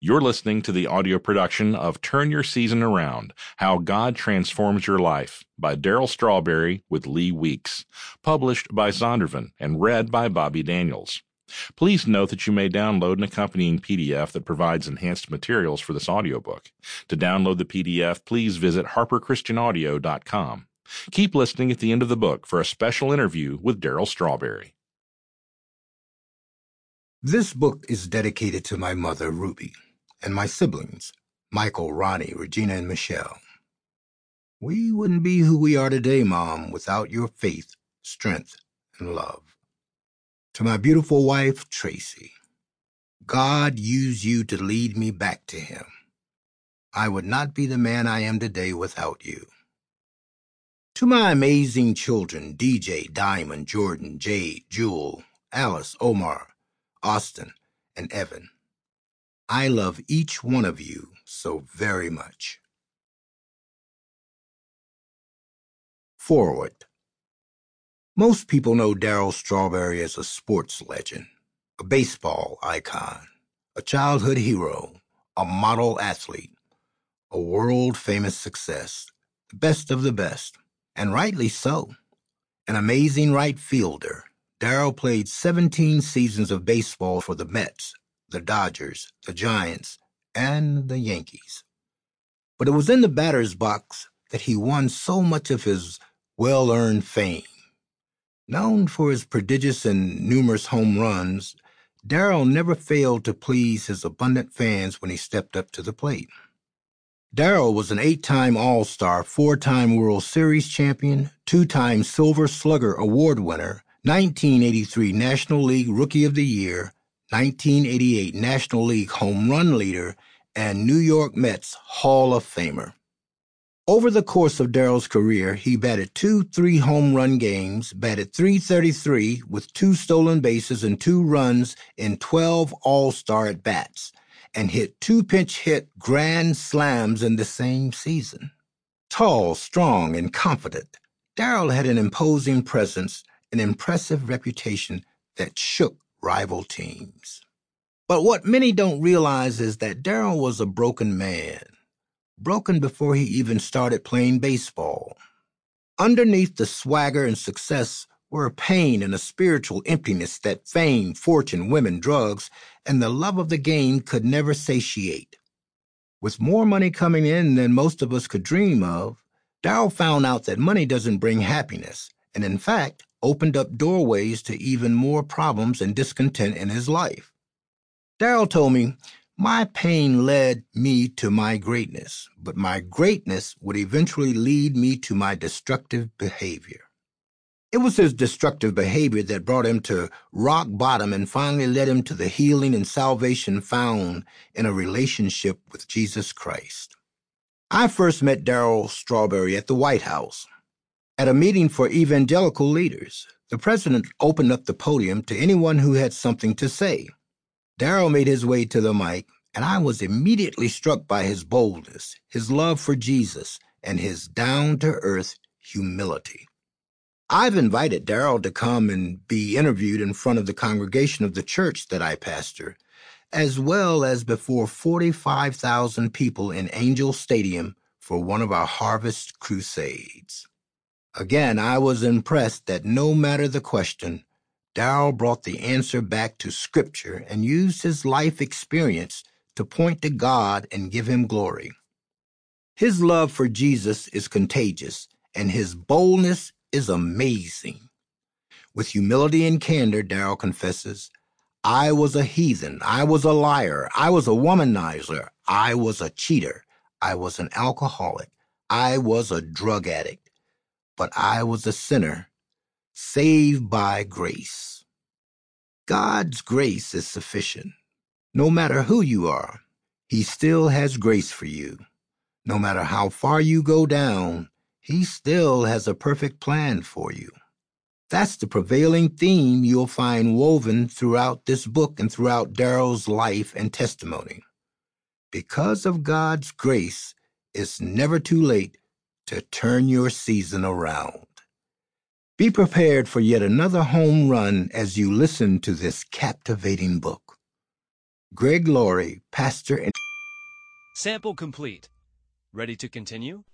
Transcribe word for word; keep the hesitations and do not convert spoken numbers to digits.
You're listening to the audio production of Turn Your Season Around, How God Transforms Your Life by Darryl Strawberry with Lee Weeks, published by Zondervan and read by Bobby Daniels. Please note that you may download an accompanying P D F that provides enhanced materials for this audiobook. To download the P D F, please visit harper christian audio dot com. Keep listening at the end of the book for a special interview with Darryl Strawberry. This book is dedicated to my mother, Ruby, and my siblings, Michael, Ronnie, Regina, and Michelle. We wouldn't be who we are today, Mom, without your faith, strength, and love. To my beautiful wife, Tracy, God used you to lead me back to Him. I would not be the man I am today without you. To my amazing children, D J, Diamond, Jordan, Jade, Jewel, Alice, Omar, Austin, and Evan, I love each one of you so very much. Forward. Most people know Darryl Strawberry as a sports legend, a baseball icon, a childhood hero, a model athlete, a world-famous success, the best of the best, and rightly so. An amazing right fielder, Darryl played seventeen seasons of baseball for the Mets, the Dodgers, the Giants, and the Yankees. But it was in the batter's box that he won so much of his well-earned fame. Known for his prodigious and numerous home runs, Darryl never failed to please his abundant fans when he stepped up to the plate. Darryl was an eight-time All-Star, four-time World Series champion, two-time Silver Slugger Award winner, nineteen eighty-three National League Rookie of the Year, nineteen eighty-eight National League Home Run Leader, and New York Mets Hall of Famer. Over the course of Darryl's career, he batted two three-home run games, batted three thirty-three with two stolen bases and two runs in twelve All-Star at-bats, and hit two pinch-hit grand slams in the same season. Tall, strong, and confident, Darryl had an imposing presence, an impressive reputation that shook rival teams. But what many don't realize is that Darryl was a broken man. Broken before he even started playing baseball. Underneath the swagger and success were a pain and a spiritual emptiness that fame, fortune, women, drugs, and the love of the game could never satiate. With more money coming in than most of us could dream of, Darryl found out that money doesn't bring happiness, and in fact, opened up doorways to even more problems and discontent in his life. Darryl told me, "My pain led me to my greatness, but my greatness would eventually lead me to my destructive behavior." It was his destructive behavior that brought him to rock bottom and finally led him to the healing and salvation found in a relationship with Jesus Christ. I first met Darryl Strawberry at the White House. At a meeting for evangelical leaders, the president opened up the podium to anyone who had something to say. Darryl made his way to the mic, and I was immediately struck by his boldness, his love for Jesus, and his down-to-earth humility. I've invited Darryl to come and be interviewed in front of the congregation of the church that I pastor, as well as before forty-five thousand people in Angel Stadium for one of our harvest crusades. Again, I was impressed that no matter the question, Darryl brought the answer back to Scripture and used his life experience to point to God and give Him glory. His love for Jesus is contagious, and his boldness is amazing. With humility and candor, Darryl confesses, "I was a heathen, I was a liar, I was a womanizer, I was a cheater, I was an alcoholic, I was a drug addict, but I was a sinner, saved by grace." God's grace is sufficient. No matter who you are, He still has grace for you. No matter how far you go down, He still has a perfect plan for you. That's the prevailing theme you'll find woven throughout this book and throughout Darryl's life and testimony. Because of God's grace, it's never too late to turn your season around. Be prepared for yet another home run as you listen to this captivating book. Greg Laurie, pastor and Sample complete. Ready to continue?